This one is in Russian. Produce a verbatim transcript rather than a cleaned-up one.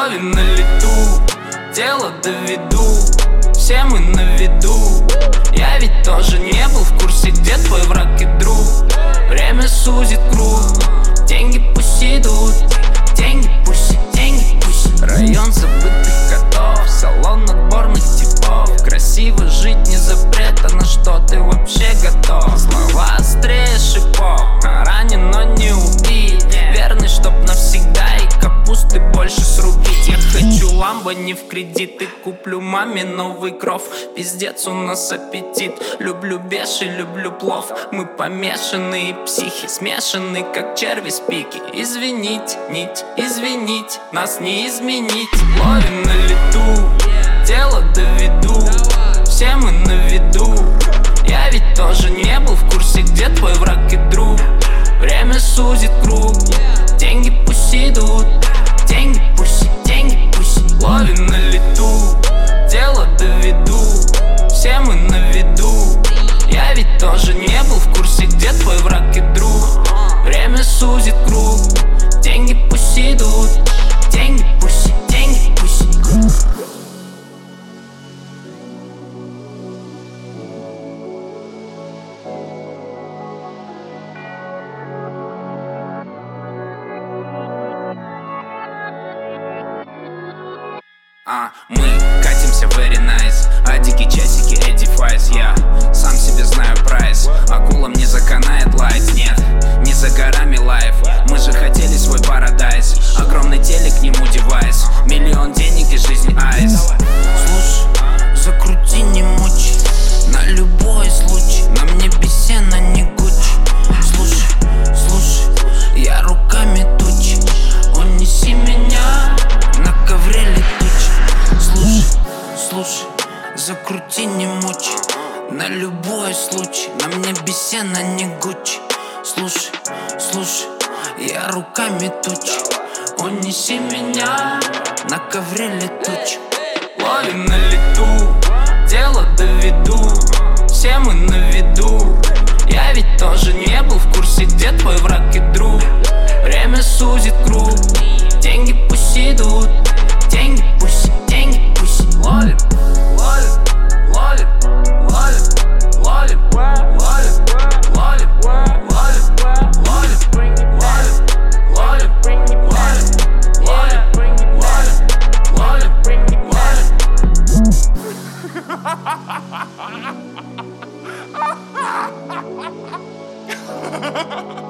Ловим на лету, дело доведу, все мы на виду. Я ведь тоже не был в курсе, где твой враг и друг. Время сузит круг, деньги пусть идут, деньги пусть, деньги пусть. Район забытых котов, салон отборных типов. Красиво жить не запрет, а на что ты вообще готов? Слова острее шипов, ранен, но не убит. Верный, чтоб навсегда, и капусты больше срубить. Я хочу ламбо не в кредит, и куплю маме новый кров. Пиздец, у нас аппетит. Люблю беши, люблю плов. Мы помешанные психи, смешанные, как черви с пики. Извинить, нить, извинить, нас не изменить. Ловим на лету, дело доведу, все мы на виду. Я ведь тоже не был в курсе, где твой враг и друг. Время сузит круг, деньги пусть идут, деньги пусть, деньги пусть. Ловим на лету, дело доведу, все мы на виду. Я ведь тоже не был в курсе, где твой враг и друг. Время сузит круг, деньги пусть идут, деньги пусть, деньги пусть. А, мы катимся very nice, а дикие часики Эдди Файс. Я сам себе знаю прайс, акулам не заканает лайт. Нет, не за горами лайф, мы же хотели свой парадайз. Огромный телек, к нему девайс, миллион денег и жизнь айс. Слушай, закрути, не мучи, на любой случай. На мне бесена, не Гуччи. Слушай, слушай, я руками тучи, унеси меня на ковре летучий. Слушай, слушай, закрути, не мучи, на любой случай. На мне бесена, не Гуччи. Слушай, слушай, я руками тучи, унеси меня на ковре летучем. Ловим на лету, дело доведу, все мы на виду. Я ведь тоже не был в курсе, где твой враг и друг. Время сузит круг, деньги пусть идут, деньги пусть, деньги пусть. Ловим, ловим, ловим, ловим, ловим, ловим, ловим, ловим, ловим, ловим, ловим, ловим, ловим, ловим.